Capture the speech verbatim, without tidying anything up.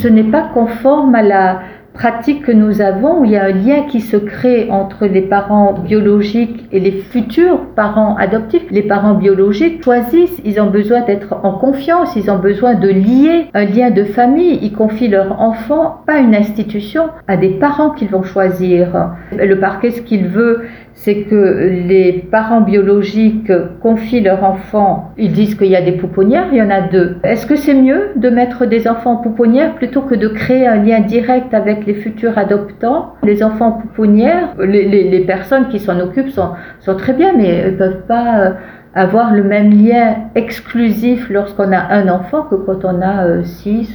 Ce n'est pas conforme à la pratique que nous avons, où il y a un lien qui se crée entre les parents biologiques et les futurs parents adoptifs. Les parents biologiques choisissent, ils ont besoin d'être en confiance, ils ont besoin de lier un lien de famille. Ils confient leur enfant, pas une institution, à des parents qu'ils vont choisir. Le parquet, ce qu'il veut, c'est que les parents biologiques confient leur enfant. Ils disent qu'il y a des pouponnières, il y en a deux. Est-ce que c'est mieux de mettre des enfants en pouponnière plutôt que de créer un lien direct avec les futurs adoptants? Les enfants en pouponnière, les, les, les personnes qui s'en occupent sont, sont très bien, mais elles ne peuvent pas avoir le même lien exclusif lorsqu'on a un enfant que quand on a six